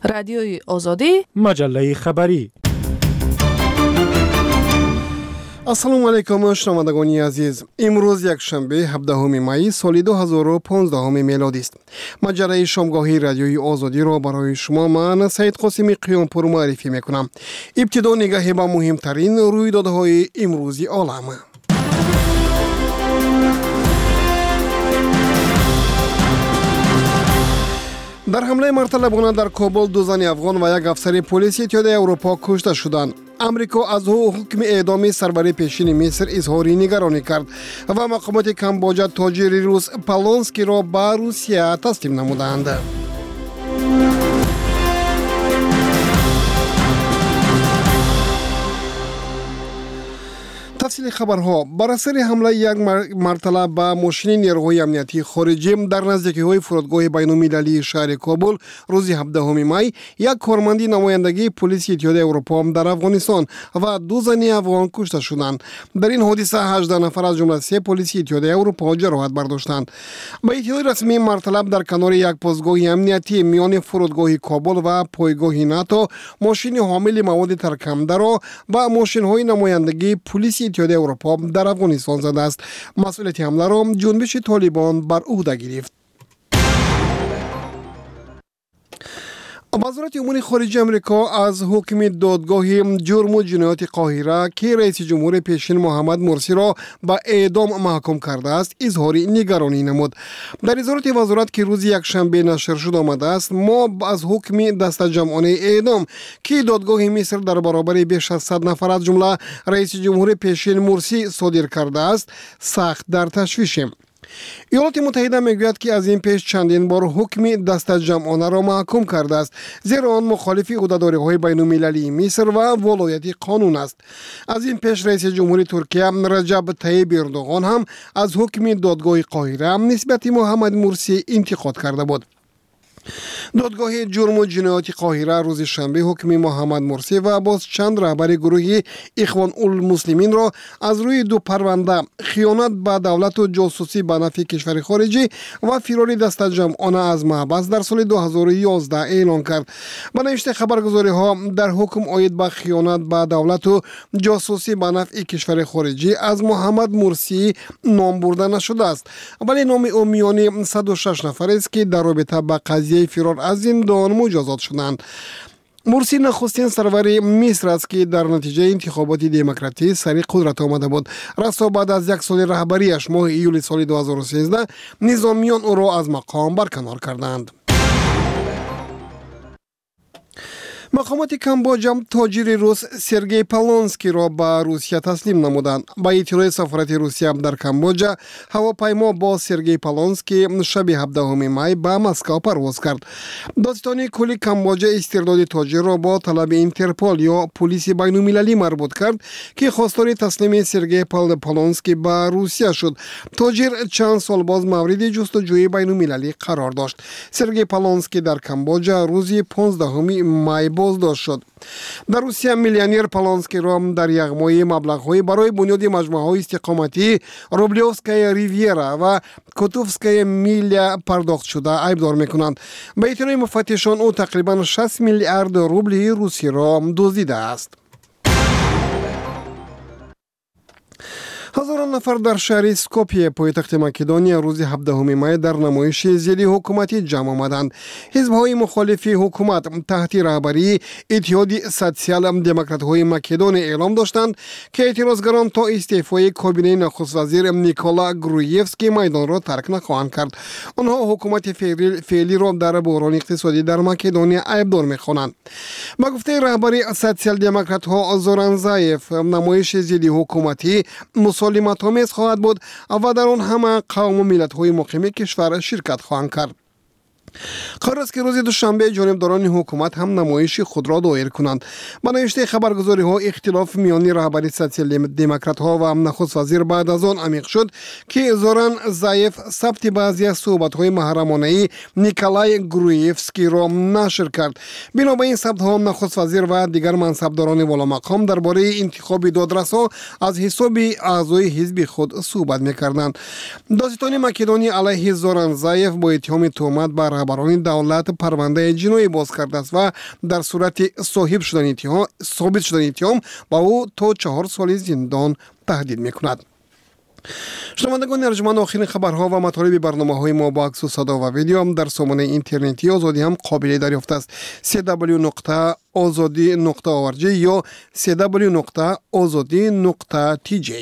رادیوی آزادی، مجله خبری. السلام علیکم شنوندگان عزیز. امروز یک شنبه 17 می سال 2015 میلادی است. مجله شامگاهی رادیوی آزادی را برای شما من سید قاسمی قیامپور معرفی میکنم. ابتدا نگاهی به مهمترین رویدادهای امروزی عالم. در حمله مرتلبانه در کابل دو زن افغان و یک افسر پلیس اتحادیه اروپا کشته شدند. امریکا از حکم اعدام سربر پیشین مصر اظهاری نگرانی کرد و مقامات کمبوجا تاجر روس پالونسکی را به روسیه تسلیم نمودند. تفصیل خبرها. بر اثر حمله یک مرتبه به ماشین نیروهای امنیتی خارجی در نزدیکی‌های فرودگاه بین‌المللی شهر کابل روز 17 می یک کارمند نمایندگی پلیس اتحادیه اروپا در افغانستان و دو زن افغان کشته شدند. در این حادثه 18 نفر از جمله 3 پلیس اتحادیه اروپا جراحت برداشتند. به اطلاع رسمی مرتلب در کنار یک پستگاه امنیتی میان فرودگاه کابل و پایگاه ناتو ماشین حامل مواد ترک‌کننده را با ماشین‌های نمایندگی پلیس اتحادیه اروپا در افغانستان زده است. مسئولیت حمله را جنبش طالبان بر عهده گرفت. وزارت امور خارجه آمریکا از حکم دادگاه جرم و جنایات قاهره که رئیس جمهور پیشین محمد مرسی را به اعدام محکوم کرده است اظهار نگرانی نمود. در اظهارات وزارت که روز یک شنبه نشر شده آمده است، ما از حکم دست جمعانه اعدام که دادگاه مصر در برابر بیش از 100 نفر از جمله رئیس جمهور پیشین مرسی صادر کرده است سخت در تشویشیم. ایالات متحده میگوید که از این پیش چندین بار حکم دست جمعانه را محکوم کرده است، زیرا آن مخالف عهده‌داری‌های بین‌المللی مصر و ولایت قانون است. از این پیش رئیس جمهور ترکیه رجب طیب اردوغان هم از حکم دادگاه قاهره نسبت محمد مرسی انتقاد کرده بود. دادگاه جرم و جنایات قاهره روز شنبه حکم محمد مرسی و باز چند رهبر گروه اخوان المسلمین را از روی دو پرونده خیانت به دولت و جاسوسی به نفع کشور خارجی و فرار دست جمعانه از محبس در سال 2011 اعلان کرد. به نوشته خبرگزاری ها در حکم عاید به خیانت به دولت و جاسوسی به نفع کشور خارجی از محمد مرسی نام برده نشده است، ولی نام او میان 106 نفر است که در رابطه با قضیه فرار از زندان مجازات شدند. مرسی نخستین سرور مصر است که در نتیجه انتخابات دموکراتی سر قدرت آمده بود. راستا بعد از یک سال رهبریش ماه ایول سال 2013 نظامیان او را از مقام برکنار کردند. مقامات کمبوجا تاجر روس سرگئی پالونسکی را به روسیه تسلیم نمودند. با اطلاع سفارت روسیه در کمبوجا هواپیما با سرگئی پالونسکی شب 17 می به مسکو پرواز کرد. دادستان کل کمبوجا استرداد تاجر را با طلب اینترپول یا پلیس بین‌المللی مربوط کرد که خواستار تسلیم سرگئی پالونسکی به روسیه شد. تاجر چند سال باز مورد جستجوی بین‌المللی قرار داشت. سرگئی پالونسکی در کمبوجا روز 15 می بازداشت شد. در روسیه میلیونر پالونسکی را در یک ماه مبلغ‌های برای بنیاد مجموعه‌های استقامتی روبلیوسکای ریویرا و کوتوفسکای میلیا پرداخت شده ایبدار می‌کنند. به اطلاع مفتشان او تقریباً 60 میلیارد روبل روسی را دزدیده است. هزاران نفر در شهر سکوپیه پایتخت مکدونیا روز 17 می در نمایش ضد حکومتی جمع آمدند. حزب‌های مخالف حکومت تحت رهبری اتحاد سوسیال دموکرات‌های مکدونیا اعلام داشتند که اعتراضگران تا استعفای کابینه نخست وزیر نیکولا گرویفسکی میدان را ترک نخواهند کرد. آنها حکومت فعلی را در بحران اقتصادی در مکدونیا ایبدار می‌خوانند. با گفته رهبری سوسیال دموکرات‌ها زوران زایف، نمایش ضد حکومتی مسالمت آمیز خواهد بود و در آن همه قوم و ملت‌های مقیم کشور شرکت خواهند کرد. قرار است که روز دوشنبه جانبداران حکومت هم نمایش خود را دایر کنند. با نوشته خبرگزاری ها اختلاف میان رهبری سوسیال دموکرات ها و نخست وزیر بعد از آن عمیق شد که زوران زایف ثبت بعضی از صحبت های محرمانه نیکولای گرویفسکی را نشر کرد. بنابراین ثبت ها نخست وزیر و دیگر منصبداران والا مقام درباره انتخاب دادرسا از حساب اعضای حزب خود صحبت می‌کردند. دادستان مکدونیا علیه زوران زایف با اتهام تهمت بر رهبران دولت پرونده جنایی باز کرده است و در صورت ثابت شدن اتهام با او تا 4 سال زندان تهدید میکند. شنوندگان ارجمند، آخرین خبرها و مطالب برنامه‌های ما با عکس و صدا و ویدیو هم در سامانه اینترنتی آزادی هم قابل دریافت است. www.azadi.org یا www.azadi.tj.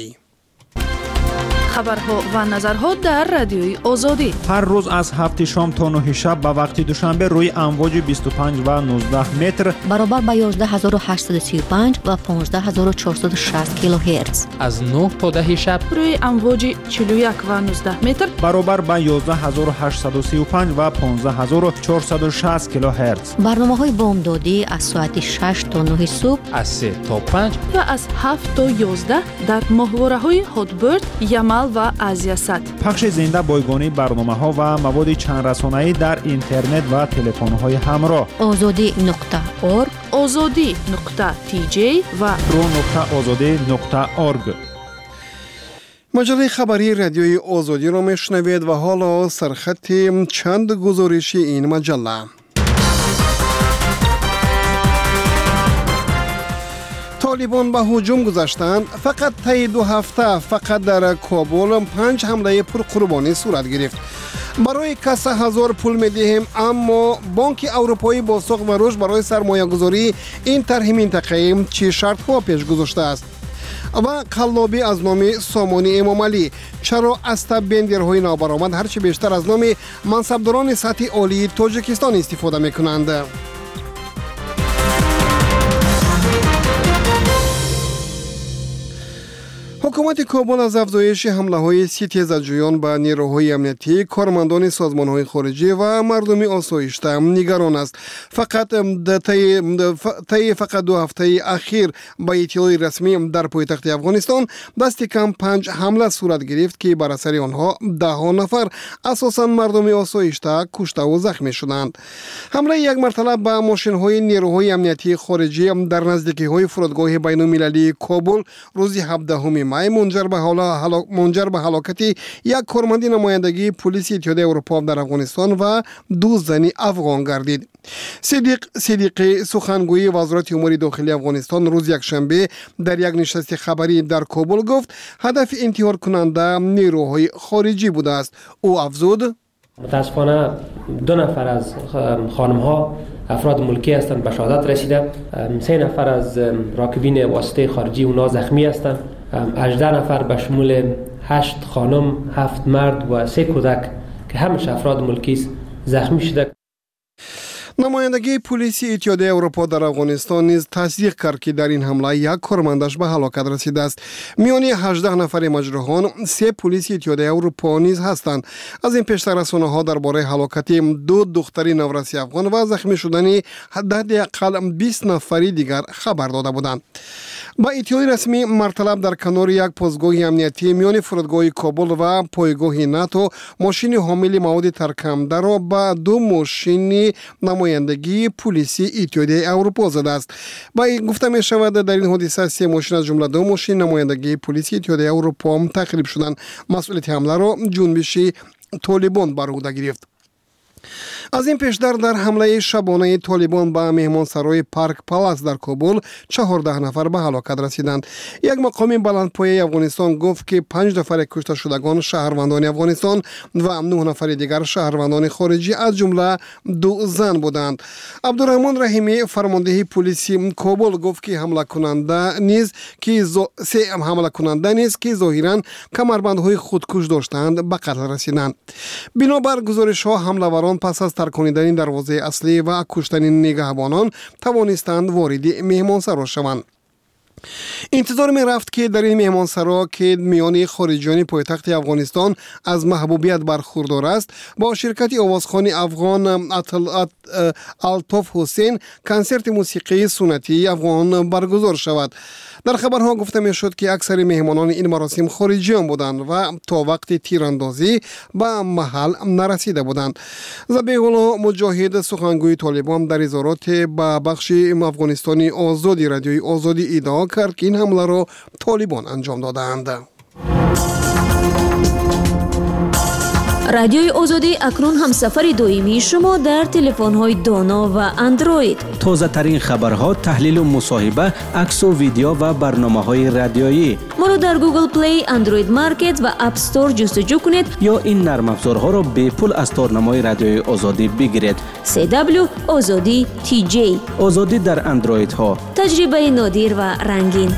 خبرها و نظرها در رادیوی آزادی هر روز از 7 شام تا 9 شب به وقت دوشنبه روی امواج 25 و 19 متر برابر با 11835 و 15460 کیلوهرتز. از 9 تا 10 شب روی امواج 41 و 19 متر برابر با 11835 و 15460 کیلوهرتز. برنامه‌های بامدادی از ساعت 6 تا 9 صبح، از 3 تا 5 و از 7 تا 11 در ماهواره‌های هاتبرد، یمل و آزیاسات. پخش زنده بایگانی برنامه‌ها و مواد چند رسانه‌ای در اینترنت و تلفن‌های همراه. azadi.org، azadi.tj و pro.azadi.org. مجله خبری رادیوی آزادی را میشنوید و حالا سرخط چند گزارشی این مجله. طالبان به هجوم گذاشتند. فقط طی 2 هفته فقط در کابل 5 حمله پرقربانی صورت گرفت. برای کسا 1000 پول میدهیم، اما بانک اروپایی با سوق و رشد برای سرمایه گذاری این طرح منطقه‌ای چه شرط ها پیش گذاشته است؟ و قلابی از نام سامانی امام علی، چرا از بندرهای نابرآمد هرچی بیشتر از نام منصبداران سطح عالی تاجیکستان استفاده میکنند؟ حکومت کابل از افزایش حمله‌های ستیزجویان به نیروهای امنیتی، کارمندان سازمان‌های خارجی و مردم آسایشته نگران است. فقط 2 هفته اخیر با اطلاع رسمی در پایتخت افغانستان دست کم 5 حمله صورت گرفت که بر اثر آنها 10 نفر اساساً مردم آسایشته کشته و زخمی شدند. حمله یک مرتبه به ماشین‌های نیروهای امنیتی خارجی در نزدیکی‌های فرودگاه بین‌المللی کابل روز 17 مای منجر به هلاکت یک کارمند نمایندگی پلیس اتحادیه اروپا در افغانستان و 2 زن افغان گردید. صدیقی سخنگوی وزارت امور داخلی افغانستان روز یکشنبه در یک نشست خبری در کابل گفت هدف انتحار کننده نیروهای خارجی بوده است. او افزود: متاسفانه 2 نفر از خانم‌ها افراد ملکی هستند به شهادت رسیده. 3 نفر از راکبین واسطه خارجی اونا زخمی هستند. 18 نفر به شمول 8 خانم، 7 مرد و 3 کودک که همش افراد ملکی زخمی شده. نمایندگی پلیس اتحادیه اروپا در افغانستان نیز تصدیق کرد که در این حمله یک کارمندش به هلاکت رسیده است. میان 18 نفر مجروحان 3 پلیس اتحادیه اروپا نیز هستند. از این پیشتر رسانه‌ها درباره هلاکت 2 دختر نورسی افغان و زخمی شدن حداقل 20 نفری دیگر خبر داده بودند. با اطلاع رسمی مرتلب در کنار یک پستگاه امنیتی میان فرودگاه کابل و پایگاه ناتو ماشین حامل مواد ترکمنده را با 2 ماشین نمایندگی پلیسی اتحادیه اروپا زده است. با این گفته می شود در این حادثه 3 ماشین از جمله 2 ماشین نمایندگی پلیسی اتحادیه اروپا تخریب شدند. مسئولیت حمله را جنبش طالبان بر عهده گرفت. از این پیشتر در حمله شبانه طالبان به مهمانسرای پارک پالاس در کابل 14 نفر به هلاکت رسیدند. یک مقام بلندپایه افغانستان گفت که 5 نفر کشته شدگان شهروندان افغانستان و 9 نفر دیگر شهروندان خارجی از جمله 2 زن بودند. عبدالرحمن رحیمی فرمانده پلیس کابل گفت که حمله کننده نیز که ظاهرا کمربندهای خودکش داشتند به قتل رسیدند. بنابر گزارش‌ها حمله‌وران پس از ترکاندن دروازه اصلی و کشتن نگهبانان توانستند وارد مهمانسرا شوند. انتظار می رفت که در این مهمانسرا که میان خارجیان پایتخت افغانستان از محبوبیت برخوردار است با شرکت آوازخوان افغان الطاف حسین کنسرت موسیقی سنتی افغان برگزار شود. در خبرها گفته می شد که اکثر مهمانان این مراسم خارجیان بودند و تا وقت تیراندازی به محل نرسیده بودند. ذبیح الله مجاهد سخنگوی طالبان در اظهارات به بخش افغانستانی آزادی رادیوی آزادی ادعا کرد که این حمله را طالبان انجام دادند. رادیوی آزادی اکنون همسفر دائمی شما در تلفن‌های دانا و اندروید. تازه ترین خبرها، تحلیل و مصاحبه، عکس و ویدیو و برنامه‌های رادیویی. ما را در گوگل پلی، اندروید مارکت و اپ استور جستجو کنید یا این نرم افزارها را به پول از تارنمای رادیوی آزادی بگیرید. CW آزادی TJ. آزادی در اندروید ها. تجربه نادر و رنگین.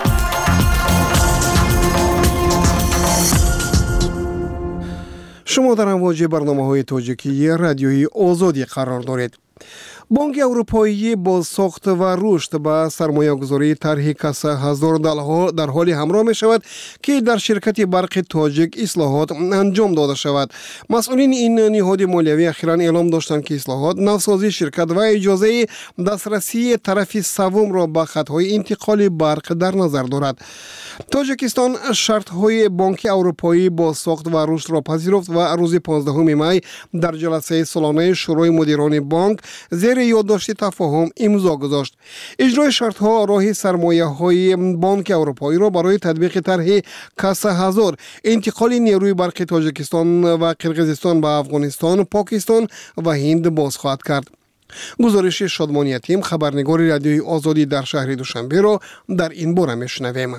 شما در امواج برنامه‌های تاجیکی رادیوی آزادی قرار دارید. بانک اروپایی با ساخت و رشد به سرمایه‌گذاری طرح کسا هزار در حال همراه می شود که در شرکت برق تاجیک اصلاحات انجام داده شود. مسئولین این نهاد مالیوی اخیراً اعلام داشتند که اصلاحات نوسازی شرکت و اجازه دسترسی طرف سوم را به خطهای انتقال برق در نظر دارد. تاجیکستان شرط‌های بانک اروپایی با ساخت و رشد را پذیرفت و روز 15 می در جلسه سالانه شورای مدیران بانک زیر یادداشت تفاهم امضا گذاشت. اجرای شرط‌ها راه سرمایه‌های بانک اروپایی را برای تطبیق طرح کسا هزار، انتقال نیروی برق تاجیکستان و قرقیزستان به افغانستان، پاکستان و هند باز خواهد کرد. گزارش شادمان یتیم، خبرنگار رادیوی آزادی در شهر دوشنبه را در این باره میشنویم.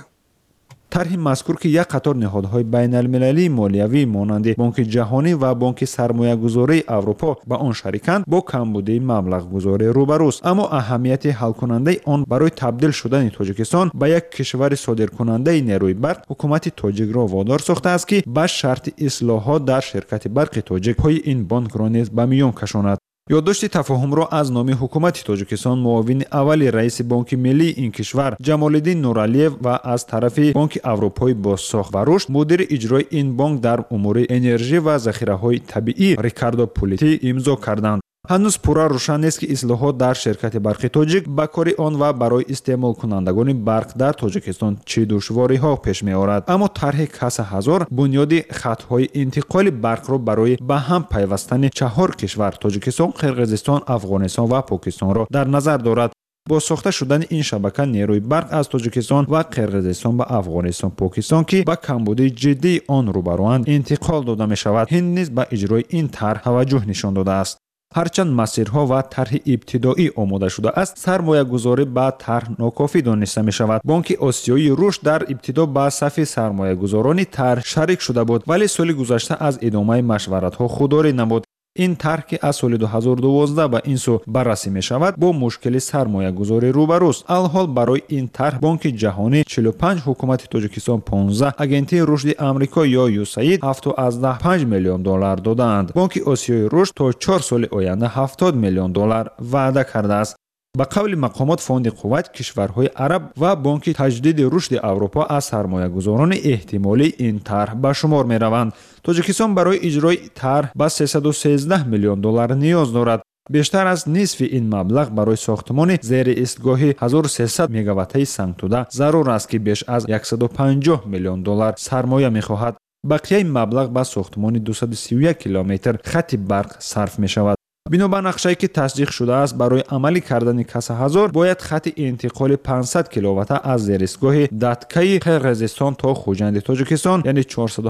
طرح مذکور که یک قطار نهادهای بین المللی مالیوی مانند بانک جهانی و بانک سرمایه‌گذاری اروپا با آن شریکند با کمبودی مبلغ گذاری روبروست، اما اهمیت حل کننده آن برای تبدیل شدن تاجیکستان به یک کشور صادرکننده نیروی برق حکومت تاجیک را وادار ساخته است که به شرط اصلاحات در شرکت برق تاجیک پای این بانک را نیز به میان کشاند. یادداشت تفاهم را از نام حکومت تاجیکستان معاون اول رئیس بانک ملی این کشور جمالالدین نورعلیف و از طرف بانک اروپایی با ساخت و رشد مدیر اجرای این بانک در امور انرژی و ذخیره‌های طبیعی ریکاردو پولیتی امضا کردند. هنوز پورا روشن نیست که اصلاحات در شرکت برق تاجیک به کار آن و برای استعمال کنندگان برق در تاجیکستان چه دشواری‌ها پیش می‌آورد، اما طرح کسا هزار بنیاد خط‌های انتقال برق را برای به هم پیوستن 4 کشور تاجیکستان، قرقیزستان، افغانستان و پاکستان را در نظر دارد. با ساخته شدن این شبکه نیروی برق از تاجیکستان و قرقیزستان به افغانستان، پاکستان که با کمبودی جدی آن روبروند انتقال داده می‌شود، هند نیز به اجرای این طرح توجه نشان داده است. هرچند مسیرها و طرح ابتدایی آماده شده است، سرمایه گذاری به طرح ناکافی دانسته می شود. بانک آسیایی رشد در ابتدا به صف سرمایه گذاران طرح شریک شده بود، ولی سال گذشته از ادامه مشورت ها خودداری نمود. این طرح که از سال 2012 به این سو بررسی می شود با مشکل سرمایه گذاری روبروست. الحال برای این طرح بانک جهانی 45 حکومت تاجیکستان 15 آژانس رشد آمریکا یا یوساید 7.5 میلیون دلار دادند. بانک آسیای رشد تا 4 سال آینده 70 میلیون دلار وعده کرده است. به قول مقامات فوند قوت کشورهای عرب و بانک تجدید رشد اروپا از سرمایه‌گذاران احتمالی این طرح به شمار می‌روند. تاجیکستان برای اجرای طرح به 313 میلیون دلار نیاز دارد. بیشتر از نصف این مبلغ برای ساختمان زیر ایستگاه 1300 مگاوات‌های سنگ‌توده ضرور است که بیش از 150 میلیون دلار سرمایه می‌خواهد. بقیه مبلغ به ساختمان 231 کیلومتر خط برق صرف می‌شود. بنابر نقشه‌ای که تصدیق شده است، برای عملی کردن کسا هزار باید خط انتقال 500 کیلووات از زیرایستگاه داتکای قرقیزستان تا خوجند تاجیکستان یعنی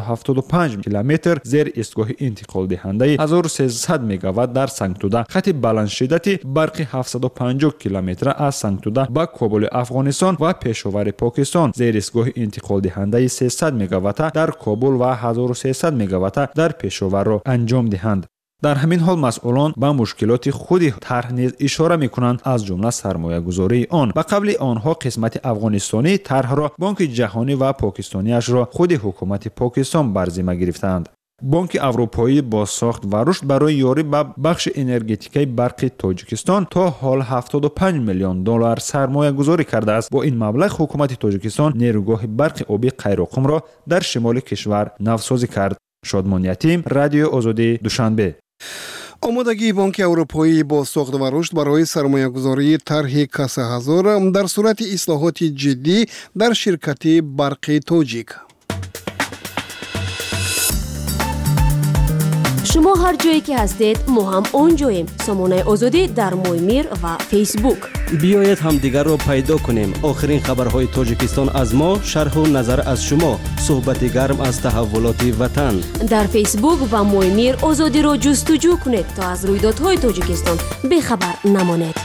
475 کیلومتر زیر ایستگاه انتقال دهنده 1300 مگاوات در سنگ‌توده، خط بلند شدت برق 750 کیلومتر از سنگ‌توده به کابل افغانستان و پشاور پاکستان، زیر ایستگاه انتقال دهنده 300 مگاوات در کابل و 1300 مگاوات در پشاور را انجام دهند. در همین حال مسئولان به مشکلات خود طرح نیز اشاره می‌کنند، از جمله سرمایه‌گذاری آن. به قبل آنها قسمت افغانستانی طرح را بانک جهانی و پاکستانیش را خود حکومت پاکستان بر ذمه گرفتند. بانک اروپایی با ساخت و رشد برای یاری به بخش انرژتیکی برق تاجیکستان تا حال 75 میلیون دلار سرمایه گذاری کرده است. با این مبلغ حکومت تاجیکستان نیروگاه برق آبی قیراقم را در شمال کشور نوسازی کرد. شادمان یتیم، رادیو آزادی، دوشنبه. آمادگی بانک اروپایی با ساخت و رشد برای سرمایه‌گذاری طرح کسا هزار در صورت اصلاحات جدی در شرکت برق تاجیک. شما هر جایی که هستید ما هم اونجاییم. سامانه آزادی در مویمیر و فیسبوک. بیایید هم دیگر رو پیدا کنیم. آخرین خبرهای تاجیکستان از ما، شرح و نظر از شما، صحبت گرم از تحولات وطن. در فیسبوک و مویمیر آزادی رو جستجو کنید تا از رویدادهای تاجیکستان بیخبر نمانید.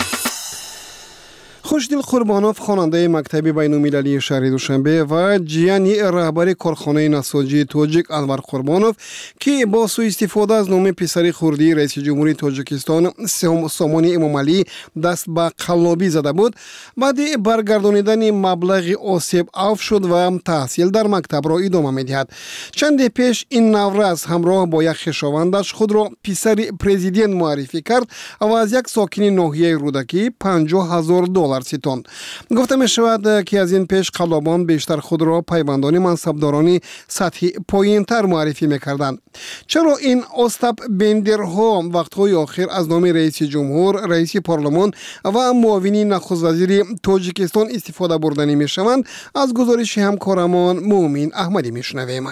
خوشدل قربانوف خواننده مکتب بین‌المللی شهر دوشنبه و جیانی رهبر کارخانه نساجی تاجیک انور قربانوف که با سوء استفاده از نام پسر خردی رئیس جمهوری تاجیکستان سامان امامعلی دست به قلابی زده بود، بعد برگردانیدن مبلغ آسیب عفو شد و تحصیل در مکتب را ادامه می‌دهد. چند پیش این نوروز همراه با یک خویشاوندش خود را پسر پرزیدنت معرفی کرد و از یک ساکن ناحیه رودکی $50,000 ستاند. گفته می شود که از این پیش قلابان بیشتر خود را پیوندان منصبداران سطحی پایین تر معرفی می کردند. چرا این استاپ بندرها وقتهای آخر از نام رئیس جمهور، رئیس پارلمان و معاونین نخست وزیر تاجیکستان استفاده بردنی می شوند؟ از گزارش همکارمان مومین احمدی می شنویم.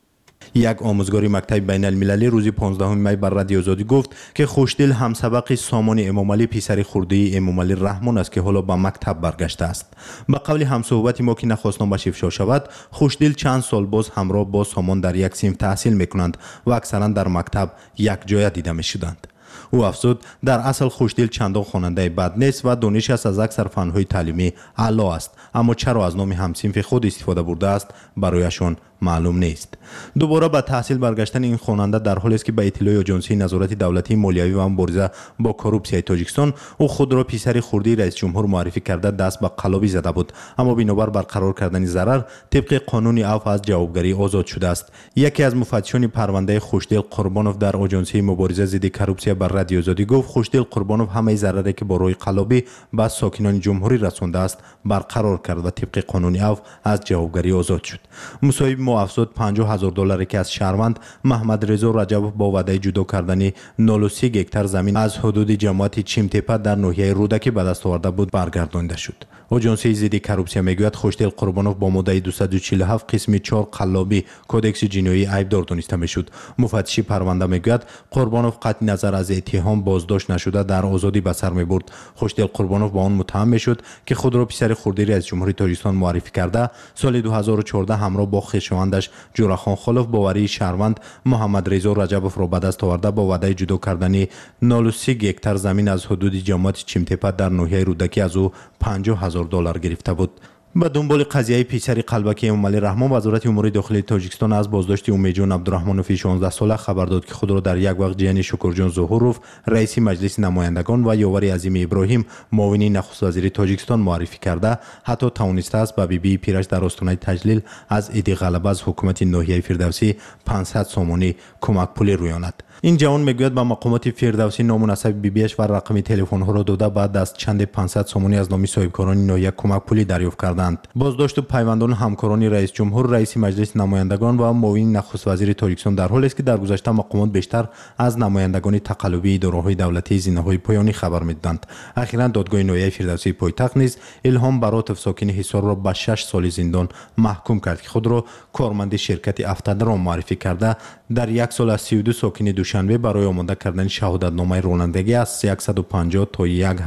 یک آموزگاری مکتب بین المللی روز 15 می بر رادیو آزادی گفت که خوشدل همسبق سامان امامعلی پسر خردی امامعلی رحمان است که حالا به مکتب برگشته است. به قول همصحبت ما که نخواست نامش افشا شود، خوشدل چند سال باز همراه با سامان در یک صنف تحصیل میکنند و اکثرا در مکتب یک جای دیده می شدند. او افزود در اصل خوشدل چندان خواننده بد نیست و دانش از اکثر فنهای تعلیمی اعلی است، اما چرا از نام همصنف خود استفاده برده است برایشان معلوم نیست. دوباره به تحصیل برگشتن این خواننده در حالی است که به اطلاع آژانسی نظارت دولتی مالیوی و مبارزه با کروپسیای تاجیکستان او خود را پسر خردی رئیس جمهور معرفی کرده دست به قلابی زده بود، اما بنابر برقرار کردن ضرر طبق قانون عفو از جوابگری آزاد شده است. یکی از مفتشان پرونده خوشدل قربانوف در آژانسی مبارزه ضد کروپسیا بر رادیو آزادی گفت خوشدل قربانوف همه ضرری که با روی قلابی به ساکنان جمهوری رسانده است برقرار کرد و طبق قانون عفو از جوابگری آزاد شد. مصاحب افزود $50,000 که از شهروند محمد رضا رجبوف با وعده جدا کردن 0.3 هکتار زمین از حدود جماعت چیمتپه در ناحیه رودکی به دست آورده بود برگردانده شد. آژانسی ضد کروپسیا میگوید خوشدل قربانوف با ماده 247 قسم 4 قلابی کدکس جنایی عیبدار دانسته میشد. مفتشی پرونده میگوید قربانوف قطع نظر از اتهام بازداشت نشده در آزادی به سر میبرد. خوشدل قربانوف با آن متهم میشد که خود را پسر خردی رئیس جمهوری تاجیکستان معرفی کرده سال 2014 همراه با خویشاوندش جورخان خلف باوری شهروند محمد رضا رجبوف را به دست آورده با وعده جدا کردن 0.3 هکتار زمین از حدود جماعت چیمتپه در ناحیه رودکی از او $50,000 گرفته بود. به دنبال قضیه پسر قلبکی امامعلی رحمان وزارت امور داخلی تاجیکستان از بازداشت امیدجان عبدالرحمنوفی 16 ساله خبر داد که خود را در یک وقت جیان شکرجان ظهوروف رئیس مجلس نمایندگان و یاور عظیم ابراهیم معاون نخست وزیر تاجیکستان معرفی کرده، حتی توانسته است به بیبی پیرش در آستانه تجلیل از عید غلبه از حکومت ناحیه فردوسی 500 سامانی کمک پولی رویاند. این جوان میگوید به مقامات فردوسی نام و نسب بیبیش و رقم تلفن ها را داده بعد از چند 500 سامانی از نام صاحبکاران ناحیه کمک پولی دریافت کردند. بازداشت پیوندان همکاران رئیس جمهور، رئیس مجلس نمایندگان و معاون نخست وزیر تاجیکستان در حالی است که در گذشته مقامات بیشتر از نمایندگان تقلبی اداره‌های دولتی زینه‌های پایانی خبر می‌دادند. اخیراً دادگاه ناحیه فردوسی پایتخت نیز الهام براتف ساکن حصار را به 6 سال زندان محکوم کرد که خود را کارمند شرکت افتادرام معرفی کرده در یک سال از 32 ساکن دوشنبه برای آماده کردن شهادتنامه رانندگی از 150 تا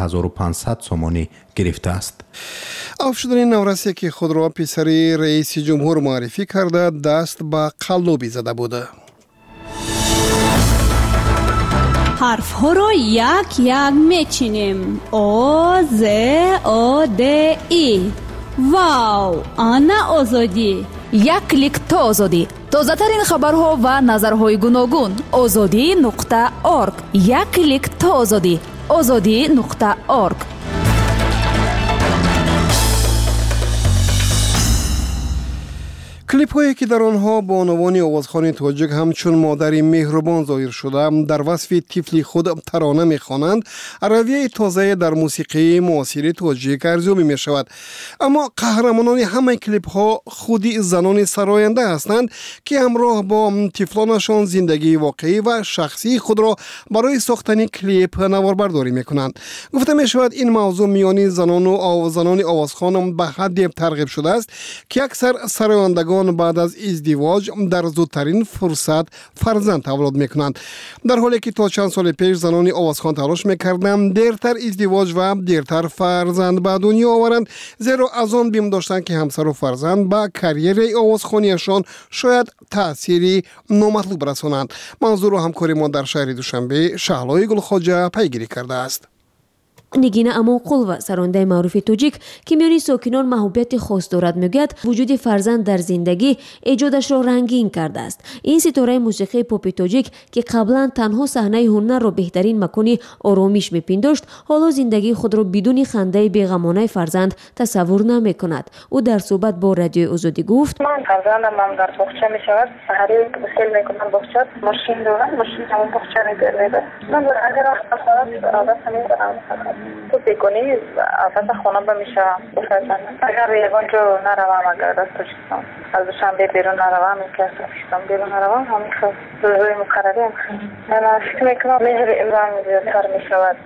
1500 سامانی گرفته است. افشدن نورسی که خود را پسر رئیس جمهور معرفی کرده دست به قلابی زده بوده. حرف ها را یک یک میچینیم. آ ز آ د ای. واو، آنا آزادی. یک کلیک تا آزادی. تازه ترین خبرها و نظرهای گوناگون. azadi.org. یک کلیک تا آزادی. azadi.org. کلیپ هایی که در آنها با عنوان آوازخوان تاجیک همچون مادری مهربان ظاهر شده در وصف طفلی خود ترانه می‌خوانند، رویه تازه در موسیقی معاصر تاجیک ارزیابی می شود. اما قهرمانان همه کلیپ ها خودی زنان سراینده هستند که همراه با طفلانشان زندگی واقعی و شخصی خود را برای ساختن کلیپ نواربرداری می‌کنند. گفته می شود این موضوع میان زنان و زنان آوازخوان به حدی ترغیب شده است که اکثر سرایندگان آنان بعد از ازدواج در زودترین فرصت فرزند تولد میکنند، در حالی که تا چند سال پیش زنان آوازخوان تلاش میکردند دیرتر ازدواج و دیرتر فرزند به دنیا آورند، زیرا از آن بیم داشتند که همسر و فرزند به کریر آوازخوانیشان شاید تأثیری نامطلوب رسانند. منظور و همکاری ما در شهر دوشنبه شهلای گلخواجه پیگیری کرده است. نگینه امانقل و سرانده معروف توجیک که میانی ساکنان محبوبیت خاص دارد میگوید وجود فرزند در زندگی ایجادش را رنگین کرده است. این ستاره موسیقی پاپ توجیک که قبلا تنها صحنه هنر را بهترین مکانی آرامش میپنداشت، حالا زندگی خود را بدون خنده بیغمانه فرزند تصور نمیکند. او در صحبت با رادیو آزادی گفت: من فرزندم در باغچه میشود، سحری بسیل میکنم باغچه، ماشین دارم، ماشین همون باغچه میبره. من اگر اصلا عادت نمیدارم تو بکنی افت خونه بمیشه بفرزن. اگر یکان جو نروام، اگر دست پشتم از دوشنبه بیرون نروام، که از پشتم بیرون نروام، همین خود روی مقرری هم خود من فکر میکنم مهر امران زیادتر میشود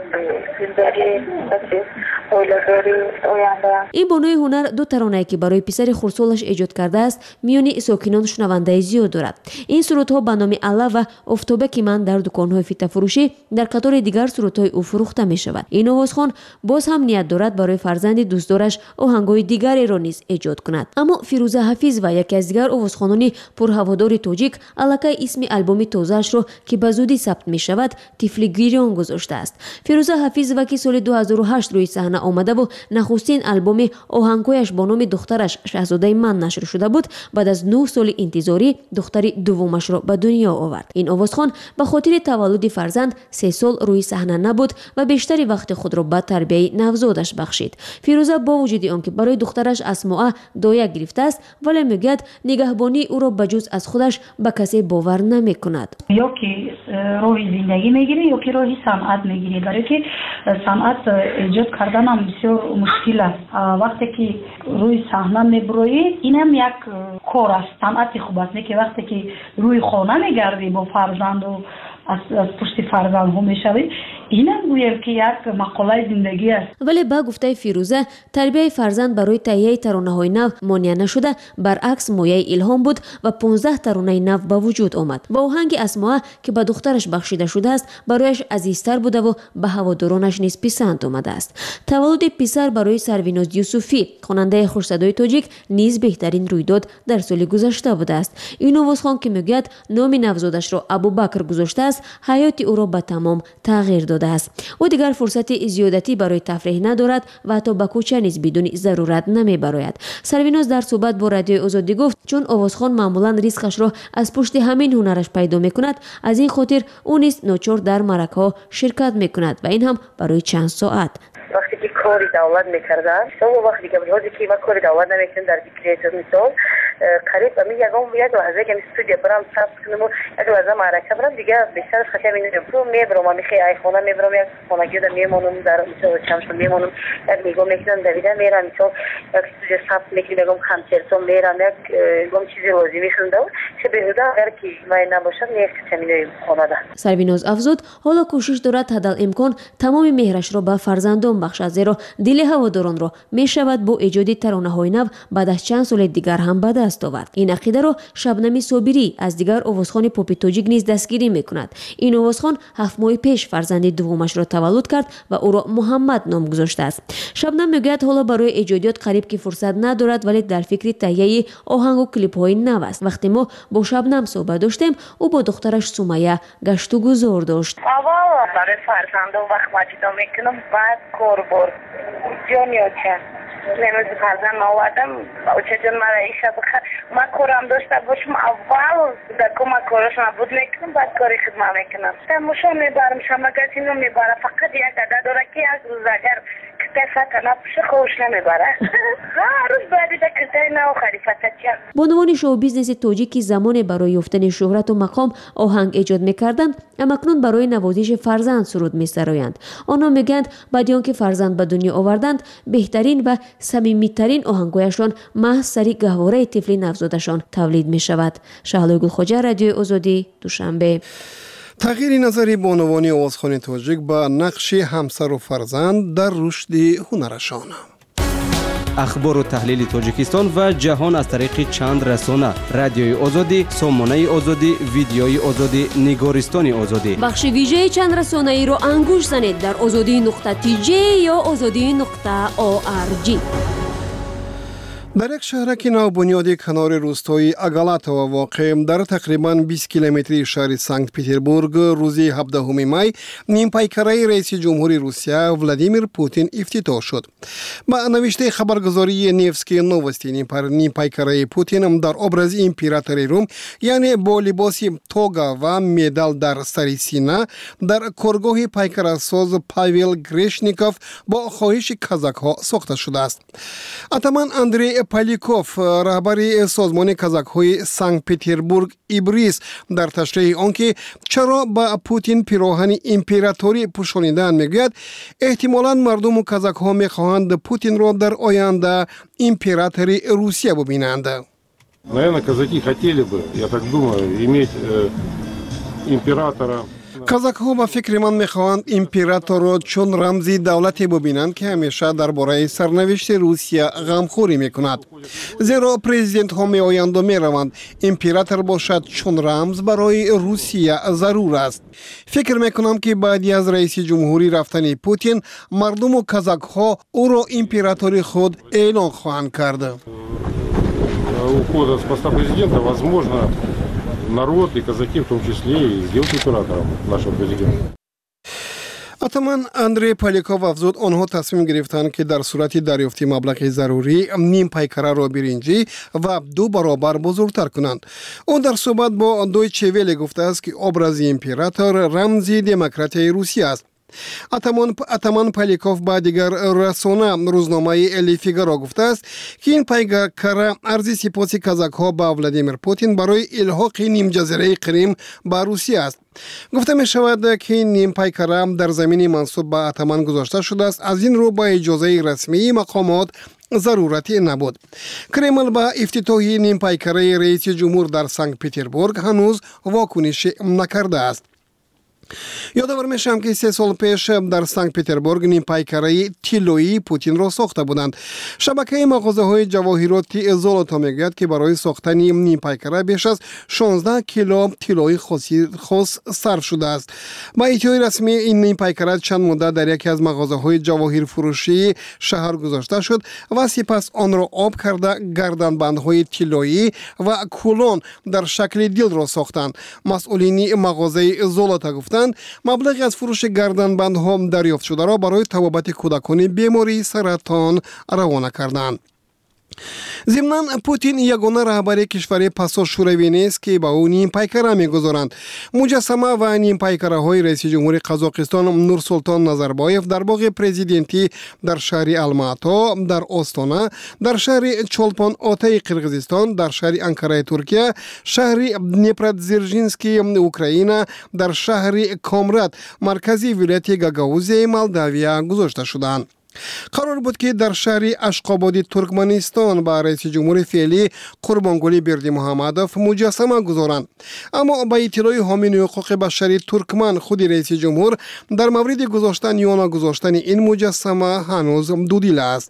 زندگی بچه اویلگاری اوینده. این بانوی هنر دو ترانه که برای پسر خردسالش ایجاد کرده است میانی ساکنان شنونده زیاد دارد. این سرودها به نام الله و افتابه که من در دکانهای فیته فروشی در قطار دیگر سرودهای او فروخته می شود. این آوازخوان باز هم نیت دارد برای فرزند دوستدارش آهنگهای دیگری را نیز ایجاد کند. اما فیروزه حفیظ و یکی از دیگر آوازخوانان پرهوادار توجیک الکی اسم آلبوم تازه‌اش را که به زودی ثبت می شود طفل گریان گذاشته است. فیروزه حفیظ وکی سال 2008 روی صحنه آمده و نخستین آلبوم آهنگهایش با نام دخترش شاهزاده من نشر شده بود. بعد از 9 سال انتظاری دختر دومش را به دنیا آورد. این آوازخوان به خاطر تولد فرزند 3 سال روی صحنه نبود و بیشتر وقت خود را به تربیت نوزادش بخشید. فیروزه با وجود آنکه برای دخترش اسماء دایه گرفته است، ولی میگوید نگهبانی او را بجز از خودش به کسی باور نمیکند. یا که راهی زندگی میگیره یا که راهی صنعت میگیره، برای که صنعت ایجاد کردن هم بسیار مشکل است. وقتی که روی صحنه میبروید این هم یک کار است، صنعت خوب است. نه که وقتی که روی خانه میگردی با فرزند و از پشت فرزند ها میشوید، این هم گویم که یک مقاله زندگی است. ولی با گفته فیروزه تربیت فرزند برای تهیه ترانه‌های نو مانع نشده، برعکس مایه الهام بود و 15 ترانه نو به وجود آمد. با آهنگ اسماء که به دخترش بخشیده شده است برایش عزیزتر بوده و به هوادارانش نیز پسند آمده است. تولد پسر برای سرویناز یوسفی خواننده خوش‌صدای توجیک نیز بهترین رویداد در سال گذشته بوده است. این آوازخوان که میگوید نام نوزادش را ابوبکر گذاشته است، حیات او را به تمام تغییر داده است. او دیگر فرصت زیادتی برای تفریح ندارد و حتی به کوچه نیز بدون ضرورت نمیبراید. سرویناز در صحبت با رادیو آزادی گفت چون آوازخوان معمولا ریسکش را از پشت همین هنرش پیدا میکند، از این خاطر او نیز ناچار در مرکه‌ها شرکت میکند و این هم برای چند ساعت. وقتی که کاری دولت میکردن تو وقتی که بودی که ما کاری دولت نمیکردن در کریتور مثال قریب می یک لحظه که استودیو برام ثبت کنم و یک لحظه معرکه برام دیگه بیشتر خطر میبرم میخوای ایخونه میبرم یک خونگی در میمونم در چمشون میمونم یک میگم میکنم دویده میرم مثال یک استودیو ثبت میکنم میگم کنسرتو میرم یک گم چیزی لازمی شونده چه بهوده اگر که ما نباشد نیست چمینه خونه ده. سرویناز افزود حالا کوشش دارد حداقل امکان تمام مهرش را به فرزندان بخشد، زیرا دل هواداران را می شود با ایجاد ترانه‌های نو بعد از چند سال دیگر هم به دست آورد. این عقیده را شبنم صابری از دیگر آوازخوان پاپ توجیک نیز دستگیری میکند. این آوازخوان 7 ماه پیش فرزند دومش را تولد کرد و او را محمد نام گذاشته است. شبنم میگوید حالا برای ایجادیات قریب که فرصت ندارد، ولی در فکر تهیه آهنگ و کلیپ های نو است. وقتی ما با شبنم صحبت داشتیم، او با دخترش سمیه گشت و گذار داشت. برای فرزند وقت ماجیدا میکنم بعد کاربر جانیا چه نمیز فرزند آوردم و چه جان مرا ایشا بخیر ما کارم داشته باشم اول در کما کارش نبود میکنم بعد کاری خدمت میکنم تماشا میبرم شما گزینو میبرم فقط یک عدد داره که از روز اگر کتفت نپوشه خوش نمیبره هر روز بعدی در کتای نو خریفت چند. بانوان شو بیزنس توجیکی زمان برای یافتن شهرت و مقام آهنگ ایجاد میکردند، اما اکنون برای نوازش فرزند سرود میسرایند. آنها میگند بعد آنکه فرزند به دنیا آوردند بهترین و صمیمیترین آهنگایشان محض سری گهواره طفل نوزادشان تولید می شود. شهلای گلخواجه، رادیو آزادی، دوشنبه. تغییر نظری بانوان آوازخوان توجیک با نقش همسر و فرزند در رشد هنرشان. اخبار و تحلیل تاجیکستان و جهان از طریق چند رسانه: رادیوی آزادی، سامانه آزادی، ویدیوی آزادی، نگارستان آزادی. بخش ویژه چند رسانه‌ای رو انگوش زنید در azadi.tj یا azadi.org. در یک شهرک نوبنیاد کنار روستای اگالاتو واقع در تقریباً 20 کیلومتری شهر سنت پتربورگ روز 17 می نیم پیکره رئیس جمهوری روسیه ولادیمیر پوتین افتتاح شد. با نوشته خبرگزاری نیفسکی نووستی نیم پیکره پوتین در ابراز امپراتور روم یعنی با لباس توگا و مدال در سر سینه در کارگاه پیکره ساز پاویل گریشنیکوف با خواهش کازاک ها ساخته شده است. اتمان اندری پالیکوف رهبری سازمان کازاک های سنت پتربورگ ابریز در تشریح آنکه چرا با پوتین پیراهن امپراتوری پوشانیدن میگوید احتمالاً مردم کازاک ها میخواهند پوتین را در آینده امپراتوری روسیه ببینند. Наверное, казаки хотели бы, я так думаю, иметь императора. کازاک ها با فکر من میخواهند امپراتور را چون رمزی دولتی ببینند که همیشه درباره سرنوشت روسیه غمخوری میکند. زیرا پرزیدنت ها میآیند و میروند، امپراتور باشد چون رمز برای روسیه ضرور است. فکر میکنم که بعدی از رئیس جمهوری رفتن پوتین مردم و کازاک ها او را امپراتوری خود اعلان خواهند کرد. Ухода с поста президента, возможно, народ и казаки в том числе и сделают императором нашего президента. اتمان اندری پالیکوف افزود آنها تصمیم گرفتند که در صورت دریافت مبلغ ضروری نیم پیکره را برنجی و 2 برابر بزرگتر کنند. او در صحبت با دویچه وله گفته است که ابراز امپراتور رمزی دموکراسی روسیه است. اتمان پالیکوف با دیگر رسانه روزنامه الی فیگارو گفته است که این پیکره ارزی سپاس کازاک ها با ولادیمیر پوتین برای الحاق نیم جزیره کریم با روسیه است. گفته می شود که این نیم پیکره در زمین منصوب به اتمان گذاشته شده است. از این رو با اجازه رسمی مقامات ضرورتی نبود. کرمل با افتتاح نیم پیکره رئیس جمهور در سنت پتربورگ هنوز واکنش نکرده است. یادآور میشم که 3 سال پیش در سنت پتربورگ نیم پیکره طلایی پوتین را ساخته بودند. شبکه مغازه های جواهراتی زولوتا میگوید که برای ساختن نیم پیکره بیش از 16 کیلو طلای خاص صرف شده است. با ادعای رسمی این نیم پیکره چند مدت در یکی از مغازه های جواهر فروشی شهر گذاشته شد و سپس آن را آب کرده گردنبندهای طلایی و کولون در شکل دل را ساختند. مسئولین مغازه زولوتا گفتند مبلغ از فروش گردنبندها دریافت شده را برای طبابت کودکان بیماری سرطان روانه کردند. ضمناً پوتین یگانه رهبر کشور پسا شوروی نیست که با او نیم پیکره میگذارند. مجسمه و نیم پیکره های رئیس جمهور قزاقستان نورسولتان نظربایف در باغ پرزیدنتی در شهر الماتا در آستانه، در شهر چولپان آتای قرقیزستان، در شهر انکاره ترکیه، شهر دنیپرودزержинسکی اوکراین، در شهر کامرات مرکزی ولایت گاگاوزی مولداویا گذاشته شدند. قرار بود که در شهر اشقابادی ترکمنستان با رئیس جمهور فعلی قربانگلی بردیمحمدوف مجسمه گذارند، اما با اطلاع حامی حقوق بشری ترکمن خود رئیس جمهور در مورد گذاشتن یا نگذاشتن این مجسمه هنوز دودیل است.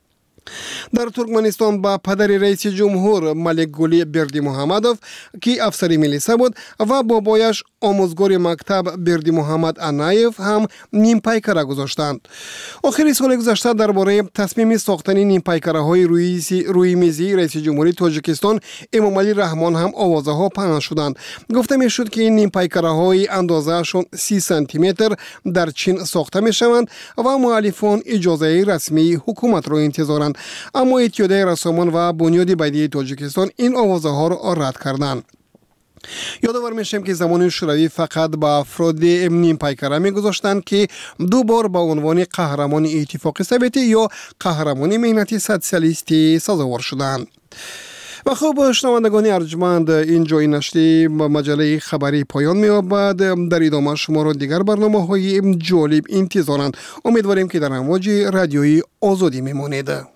در ترکمنستان با پدر رئیس جمهور ملک گلی بردیمحمدوف که افسر میلیسه بود و بابایش آموزگار مکتب بردیمحمد انایف هم نیم پیکره گذاشتند. آخر سال گذشته درباره تصمیم ساختن نیم پیکره های روی میزی رئیس جمهوری تاجیکستان امامعلی رحمان هم آوازه ها پخش شدند. گفته می شد که این نیم پیکره های اندازه شون 30 سانتی متر در چین ساخته می شوند و مؤلفان اجازه رسمی حکومت را انتظارند، اما اتحادیه رسامان و بنیاد بدیهی تاجیکستان این آوازه ها را رد کردند. یادآور میشیم که زمان شوروی فقط با افراد نیم پیکره میگذاشتند که 2 بار با عنوان قهرمان اتفاق سوویتی یا قهرمان مهنتی سوسیالیستی سزاوار شدند. و خب شنوندگان ارجمند، اینجا این نشر مجله خبری پایان می‌یابد. در ادامه شما را دیگر برنامه‌های جالب انتظارند. امیدواریم که در امواج رادیویی آزادی میمانید.